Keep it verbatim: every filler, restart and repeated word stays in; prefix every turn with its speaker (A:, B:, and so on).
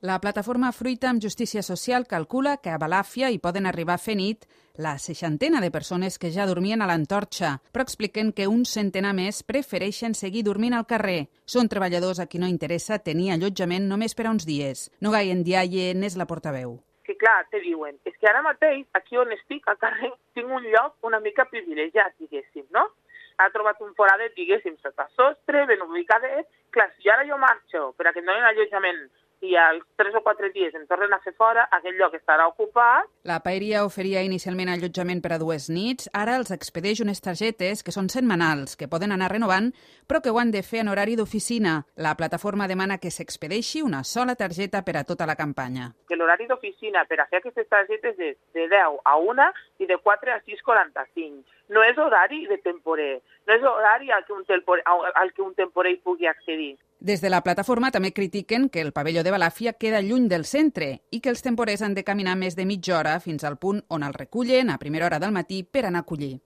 A: La plataforma Fruita amb Justícia Social calcula que a Balàfia hi poden arribar a fer nit la seixantena de persones que ja dormien a l'Antorxa, però expliquen que un centenar més prefereixen seguir dormint al carrer. Són treballadors a qui no interessa tenir allotjament només per a uns dies. Nogai Ndiaye n'és la portaveu.
B: Que clar, te diuen, és que ara mateix, aquí on estic, al carrer, tinc un lloc una mica privilegiat, diguéssim, no? Ha trobat un foradet, diguéssim, sota sostre, ben ubicadet. Clar, si ara jo marxo per a que em donin allotjament i als tres o quatre dies em tornen a fer fora, aquell lloc estarà ocupat.
A: La paeria oferia inicialment allotjament per a dues nits, ara els expedeix unes targetes que són setmanals, que poden anar renovant, però que ho han de fer en horari d'oficina. La plataforma demana que s'expedeixi una sola targeta per a tota la campanya.
B: Que l'horari d'oficina per a fer aquestes targetes és de deu a una i de quatre a sis quaranta-cinc. No és horari de temporer, no és horari al que un temporer, al que un temporer pugui accedir.
A: Des de la plataforma també critiquen que el pavelló de Balàfia queda lluny del centre i que els temporers han de caminar més de mitja hora fins al punt on el recullen a primera hora del matí per anar a collir.